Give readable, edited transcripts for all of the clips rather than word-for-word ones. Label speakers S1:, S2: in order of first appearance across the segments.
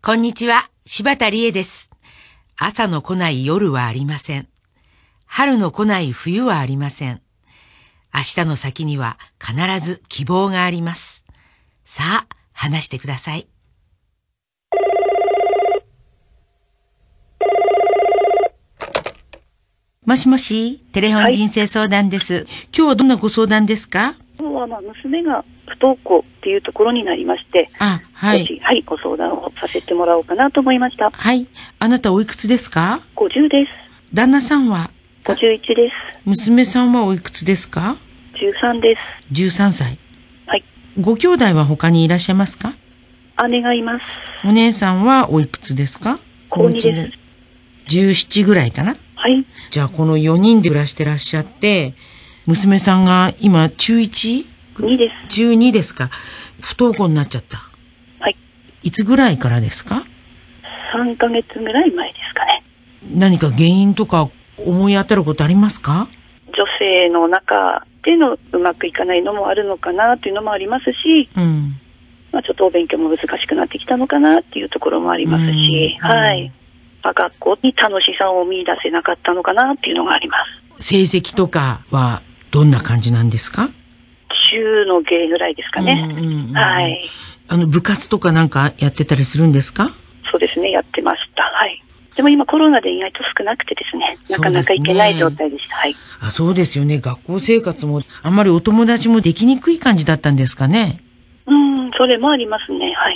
S1: こんにちは、柴田理恵です。朝の来ない夜はありません。春の来ない冬はありません。明日の先には必ず希望があります。さあ、話してください。もしもし、テレフォン人生相談です。はい、今日はどんなご相談ですか？
S2: 今日は娘が不登校っていうところになりまして、
S1: はい。
S2: はい、ご相談をさせてもらおうかなと思いました。
S1: はい。あなたおいくつですか
S2: ？50です。
S1: 旦那さんは
S2: 51です。
S1: 娘さんはおいくつですか
S2: ？13です。
S1: 13歳。
S2: はい。
S1: ご兄弟は他にいらっしゃいますか？
S2: 姉がいます。
S1: お姉さんはおいくつですか？
S2: 高2です。
S1: 17ぐらいかな？
S2: はい。
S1: じゃあこの4人で暮らしてらっしゃって、娘さんが今中 1？2
S2: です。
S1: 中2ですか。不登校になっちゃった。
S2: はい。
S1: いつぐらいからですか
S2: ？3ヶ月ぐらい前ですかね。
S1: 何か原因とか思い当たることありますか？
S2: 女性の中でのうまくいかないのもあるのかなというのもありますし、ちょっとお勉強も難しくなってきたのかなっていうところもありますし、はい。学校に楽しさを見出せなかったのかなっていうのがあります。
S1: 成績とかはどんな感じなんですか？
S2: 中の下ぐらいですかね。はい。
S1: 部活とかなんかやってたりするんですか？
S2: そうですね、やってました。はい。でも今コロナで意外と少なくてですね、なかなか行けない状態でした。はい。
S1: そうですよね。学校生活もあんまりお友達もできにくい感じだったんですかね。
S2: それもありますね。はい。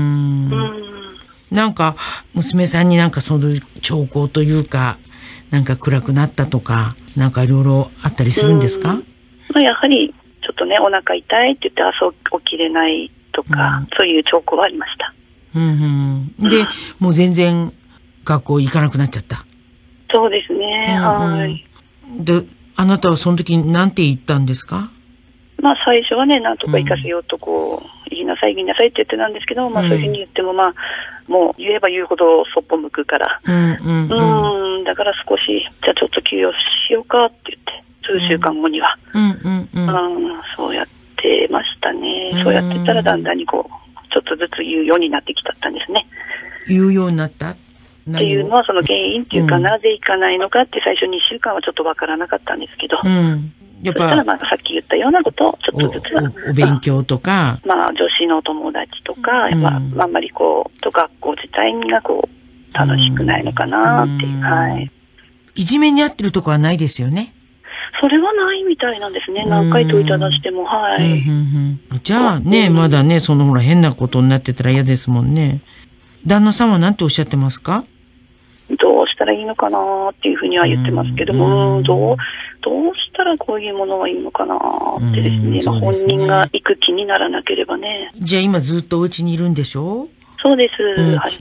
S1: なんか娘さんになんかその兆候というか、なんか暗くなったとか、なんかいろいろあったりするんですか？
S2: やはりちょっとね、お腹痛いって言って朝起きれないとか、そういう兆候はありました。
S1: で、もう全然学校行かなくなっちゃった。
S2: そうですね。はい。
S1: で、あなたはその時何て言ったんですか？
S2: 最初はね、なんとか行かせようと言いなさいって言ってたんですけど、そういうふうに言ってももう言えば言うほどそっぽ向くから、だから少し、じゃあちょっと休養しようかって言って、数週間後には、そうやってましたね。そうやってたらだんだんにちょっとずつ言うようになってきちゃったんですね。
S1: 言うようになった
S2: っていうのはその原因っていうか、なぜ行かないのかって最初2週間はちょっとわからなかったんですけど、
S1: やっぱ
S2: そしたらさっき言ったようなことをちょっとずつ
S1: お勉強とか、
S2: 女子の友達とか、やっぱあんまり学校自体が楽しくないのかなっていう、はい。
S1: いじめに遭ってるとこはないですよね。
S2: それはないみたいなんですね。何回問いただしても、はい。
S1: じゃあね、まだね、そのほら変なことになってたら嫌ですもんね。旦那さんは何ておっしゃってますか？
S2: どうしたらいいのかなっていうふうには言ってますけども、どうしたらこういうものはいいのかなってですね、本人が行く気にならなければね。
S1: じゃあ今ずっとお家にいるんでしょ？
S2: そうです。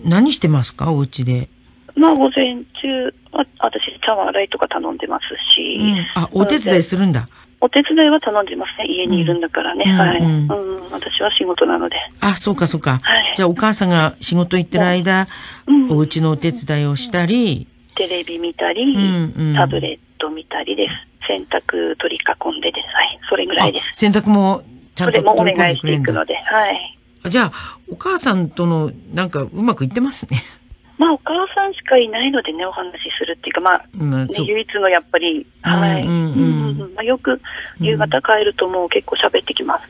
S1: 何してますか、お家で？
S2: 午前中、私茶碗洗いとか頼んでますし。
S1: お手伝いするんだ。
S2: お手伝いは頼んでますね。家にいるんだからね。はい。私は仕事なので。
S1: そうかそうか。
S2: はい。
S1: じゃあお母さんが仕事行ってる間、お家のお手伝いをしたり、
S2: テレビ見たり、タブレット見たりです。洗濯取り囲んでです。はい。それぐらいです。
S1: 洗濯もちゃんと取り込んでくれるんだ。
S2: それもお願いしていくので。はい。
S1: じゃあお母さんとのなんかうまくいってますね。
S2: お母さんしかいないのでね、お話しするっていうか、唯一のやっぱり、はい。よく夕方帰るともう結構喋ってきます。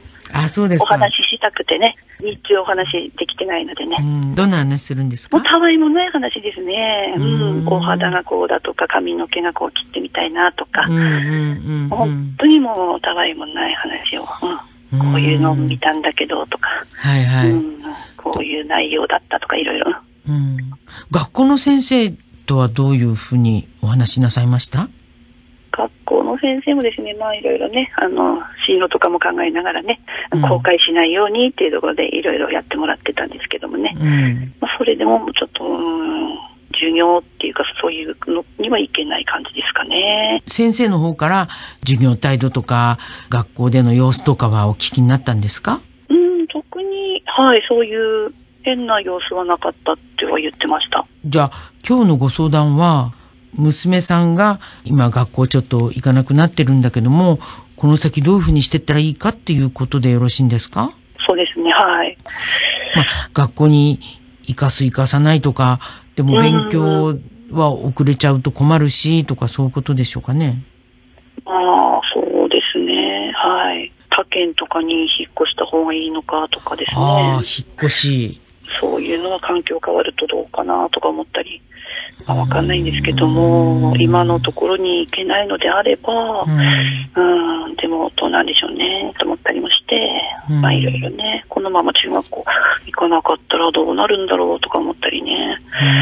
S1: そうですか。
S2: お話ししたくてね、日中お話できてないのでね。
S1: どんな話するんですか？
S2: たわいもない話ですね。肌がこうだとか、髪の毛がこう切ってみたいなとか、本当にもうたわいもない話を、こういうのを見たんだけどとか、こういう内容だったとかいろいろ。
S1: 学校の先生とはどういうふうにお話しなさいました？
S2: 学校の先生もですね、いろいろね、進路とかも考えながらね、後悔しないようにっていうところでいろいろやってもらってたんですけどもね。それでもちょっと、授業っていうかそういうのにはいけない感じですかね。
S1: 先生の方から授業態度とか学校での様子とかはお聞きになったんですか？
S2: 特に、はい、そういう変な様子はなかったっては言ってました。
S1: じゃあ今日のご相談は娘さんが今学校ちょっと行かなくなってるんだけども、この先どういうふうにしてったらいいかっていうことでよろしいんですか？
S2: そうですね、はい。
S1: 学校に生かす生かさないとか、でも勉強は遅れちゃうと困るし、とかそういうことでしょうかね。
S2: そうですね。はい。他県とかに引っ越した方がいいのかとかですね。
S1: 引っ越し。
S2: そういうのは環境変わるとどうかなとか思ったり。わかんないんですけども、今のところに行けないのであれば、でもどうなんでしょうね、と思ったりもして、いろいろね、このまま中学校行かなかったらどうなるんだろうとか思ったりね。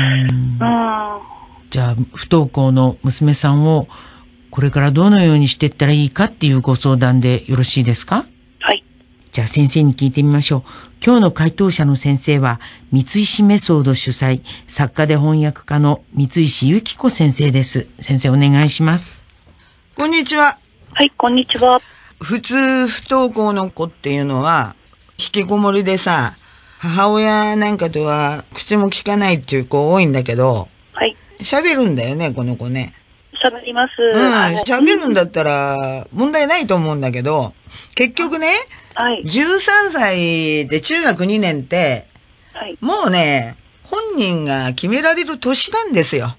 S1: じゃあ、不登校の娘さんをこれからどのようにしていったらいいかっていうご相談でよろしいですか？
S2: はい。
S1: じゃあ先生に聞いてみましょう。今日の回答者の先生は、三石メソード主催、作家で翻訳家の三石由紀子先生です。先生お願いします。
S3: こんにちは。
S2: はい、こんにちは。
S3: 普通不登校の子っていうのは、引きこもりでさ、母親なんかとは口も聞かないっていう子多いんだけど、
S2: はい。
S3: 喋るんだよね、この子ね。
S2: 喋ります。
S3: 喋るんだったら問題ないと思うんだけど、結局ね、
S2: はい、
S3: 13歳で中学2年って、
S2: はい、
S3: もうね、本人が決められる年なんですよ。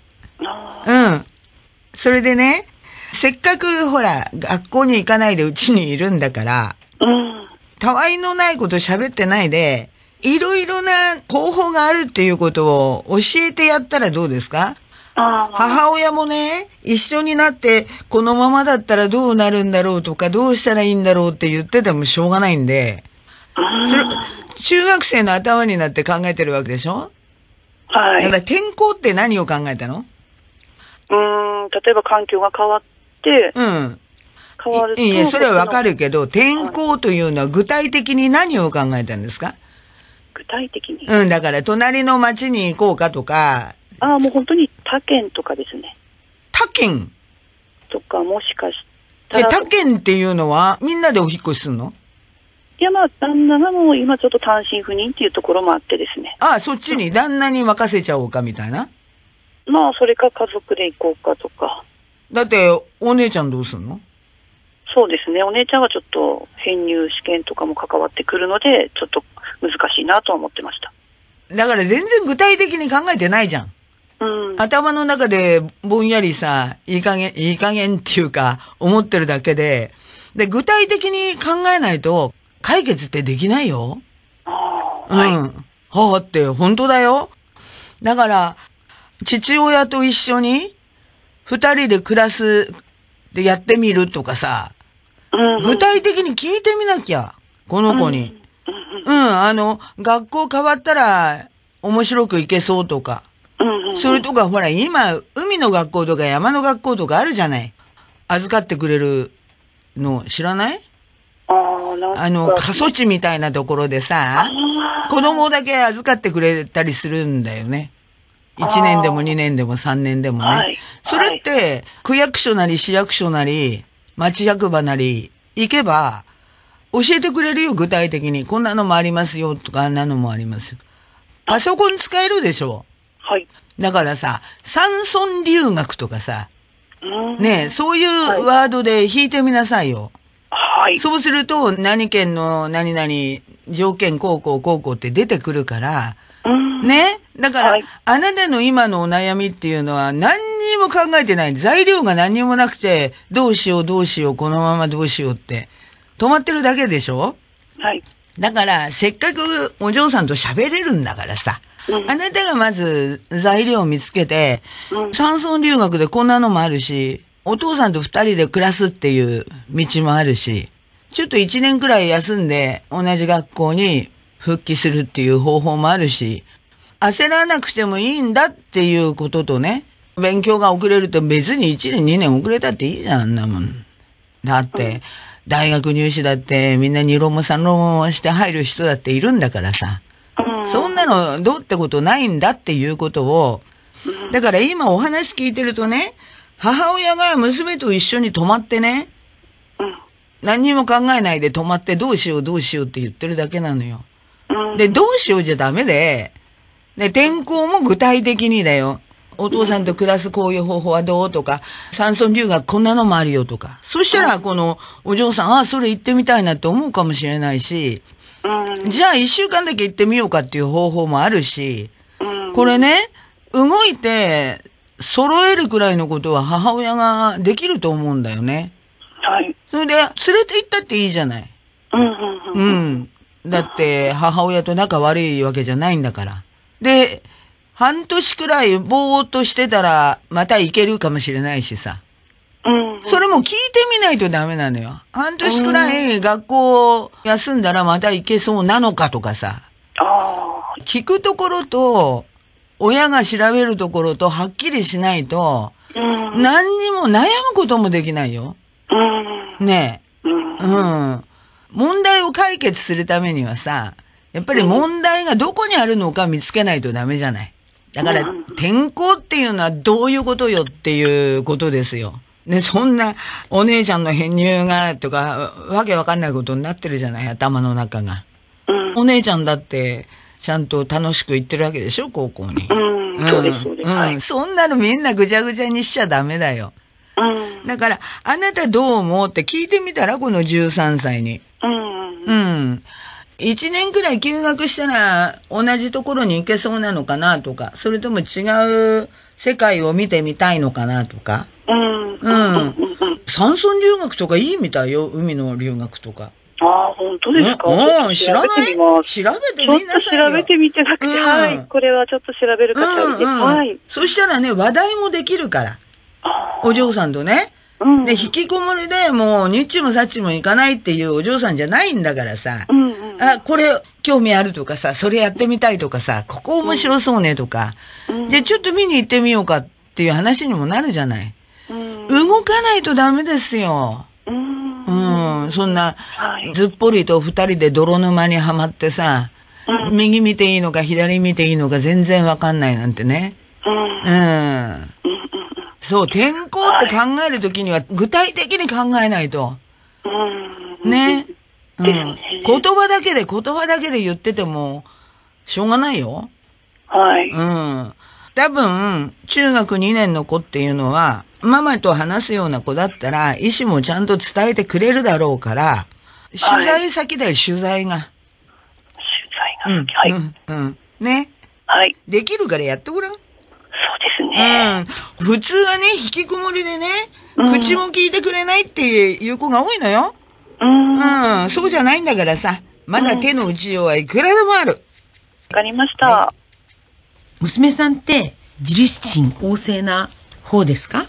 S3: それでね、せっかくほら、学校に行かないでうちにいるんだから、たわいのないこと喋ってないで、いろいろな方法があるっていうことを教えてやったらどうですか？母親もね、一緒になって、このままだったらどうなるんだろうとか、どうしたらいいんだろうって言っててもしょうがないんで、それ、中学生の頭になって考えてるわけでしょ？
S2: はい。
S3: だから転校って何を考えたの？
S2: 例えば環境が変わって、変わると。
S3: いや、それはわかるけど、転校というのは具体的に何を考えたんですか？
S2: 具体的に？
S3: だから隣の町に行こうかとか。
S2: もう本当に他県とかですね。
S3: 他県
S2: とか、もしかしたら。
S3: 他県っていうのはみんなでお引っ越しするの？
S2: いや、旦那がもう今ちょっと単身赴任っていうところもあってですね。
S3: そっちに旦那に任せちゃおうかみたいな？
S2: それか家族で行こうかとか。
S3: だって、お姉ちゃんどうすんの？
S2: そうですね。お姉ちゃんはちょっと編入試験とかも関わってくるので、ちょっと難しいなとは思ってました。
S3: だから全然具体的に考えてないじゃん。頭の中でぼんやりさ、いい加減っていうか、思ってるだけで、具体的に考えないと解決ってできないよ。って本当だよ。だから、父親と一緒に二人で暮らすでやってみるとかさ、具体的に聞いてみなきゃ、この子に。学校変わったら面白くいけそうとか。それとか、ほら、今、海の学校とか山の学校とかあるじゃない。預かってくれるの知らない？過疎地みたいなところでさ、子供だけ預かってくれたりするんだよね。1年でも2年でも3年でもね。それって、区役所なり市役所なり、町役場なり、行けば、教えてくれるよ、具体的に。こんなのもありますよ、とか、あんなのもありますよ。パソコン使えるでしょ？
S2: はい。
S3: だからさ、山村留学とかさ、そういうワードで弾いてみなさいよ。
S2: はい。
S3: そうすると、何県の何々、条件高校って出てくるから、だから、あなたの今のお悩みっていうのは何にも考えてない。材料が何にもなくて、どうしよう、このままどうしようって、止まってるだけでしょ？
S2: はい。
S3: だから、せっかくお嬢さんと喋れるんだからさ、あなたがまず材料を見つけて、山村留学でこんなのもあるし、お父さんと2人で暮らすっていう道もあるし、ちょっと1年くらい休んで同じ学校に復帰するっていう方法もあるし、焦らなくてもいいんだっていうこととね、勉強が遅れると別に1年2年遅れたっていいじゃん、あんなもん。だって、大学入試だってみんな2浪も3浪もして入る人だっているんだからさ。そんなのどうってことないんだっていうことを、だから今お話聞いてるとね、母親が娘と一緒に泊まってね、何にも考えないで泊まってどうしようって言ってるだけなのよ。で、どうしようじゃダメで、転校も具体的にだよ。お父さんと暮らすこういう方法はどうとか、山村留学こんなのもあるよとか。そしたらこのお嬢さん、それ行ってみたいなって思うかもしれないし、 じゃあ一週間だけ行ってみようかっていう方法もあるし、これね、動いて揃えるくらいのことは母親ができると思うんだよね。
S2: はい。
S3: それで連れて行ったっていいじゃない。だって母親と仲悪いわけじゃないんだから。で、半年くらいぼーっとしてたらまた行けるかもしれないしさ。それも聞いてみないとダメなのよ。半年くらい学校休んだらまた行けそうなのかとかさ。聞くところと、親が調べるところとはっきりしないと、何にも悩むこともできないよ。ねえ。問題を解決するためにはさ、やっぱり問題がどこにあるのか見つけないとダメじゃない。だから、転校っていうのはどういうことよっていうことですよ。ね、そんなお姉ちゃんの編入がとか、わけわかんないことになってるじゃない、頭の中が。お姉ちゃんだって、ちゃんと楽しく行ってるわけでしょ、高校に。
S2: そうです、そうです。
S3: そんなのみんなぐちゃぐちゃにしちゃダメだよ。だから、あなたどう思うって聞いてみたら、この13歳に。1年くらい休学したら同じところに行けそうなのかなとか、それとも違う世界を見てみたいのかなとか。山村留学とかいいみたいよ、海の留学とか。
S2: 本当ですか？
S3: 知らない？調べてみなさいよ。
S2: 調べてみてなくて、はい。これはちょっと調べる価値ありです。はい。
S3: そしたらね、話題もできるから。お嬢さんとね。で、引きこもりでもう、ニッチもサッチもいかないっていうお嬢さんじゃないんだからさ。これ興味あるとかさ、それやってみたいとかさ、ここ面白そうねとか。じゃあちょっと見に行ってみようかっていう話にもなるじゃない。動かないとダメですよ。そんな、ずっぽりと二人で泥沼にはまってさ、右見ていいのか左見ていいのか全然わかんないなんてね。そう、転校って考えるときには具体的に考えないと。ね。言葉だけで言ってても、しょうがないよ。
S2: はい。
S3: 多分、中学2年の子っていうのは、ママと話すような子だったら、意思もちゃんと伝えてくれるだろうから、取材先だよ、取材が。
S2: 取材が先、
S3: はい。ね。
S2: はい。
S3: できるからやってごらん。
S2: そうですね。
S3: 普通はね、引きこもりでね、口も聞いてくれないっていう子が多いのよ。そうじゃないんだからさ、まだ手の打ちようはいくらでもある。
S2: わかりました。
S1: 娘さんって自立心旺盛な方ですか？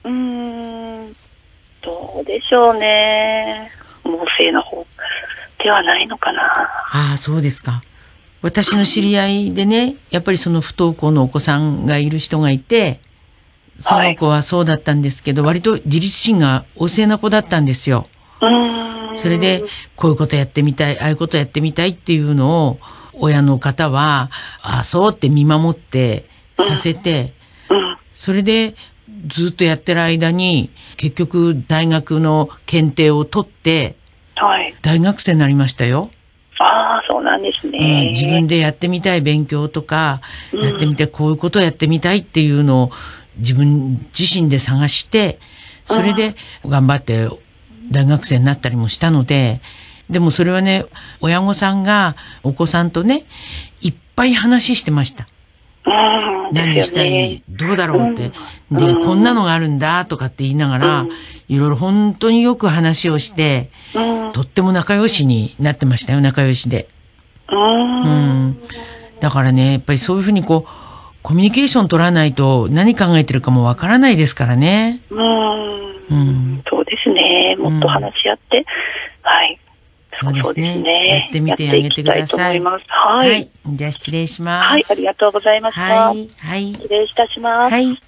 S2: どうでしょうね。旺盛な方ではないのかな。
S1: そうですか。私の知り合いでね、やっぱりその不登校のお子さんがいる人がいて、その子はそうだったんですけど、割と自立心が旺盛な子だったんですよ。それで、こういうことやってみたい、ああいうことやってみたいっていうのを、親の方は、そうって見守ってさせて、それでずっとやってる間に、結局大学の検定を取って、大学生になりましたよ。
S2: そうなんですね。
S1: 自分でやってみたい勉強とか、やってみてこういうことをやってみたいっていうのを自分自身で探して、それで頑張って大学生になったりもしたので、でもそれはね、親御さんがお子さんとね、いっぱい話してました。何したい、どうだろうって。で、こんなのがあるんだとかって言いながら、いろいろ本当によく話をして、とっても仲良しになってましたよ、仲良しで。だからね、やっぱりそういうふうにコミュニケーション取らないと何考えてるかもわからないですからね。
S2: そうですね。もっと話し合って、はい。
S1: そうですね。やってみてあげてください。
S2: はい。
S1: じゃあ失礼します。
S2: はい、ありがとうございました。
S1: はい。
S2: 失礼いたします。
S1: はい。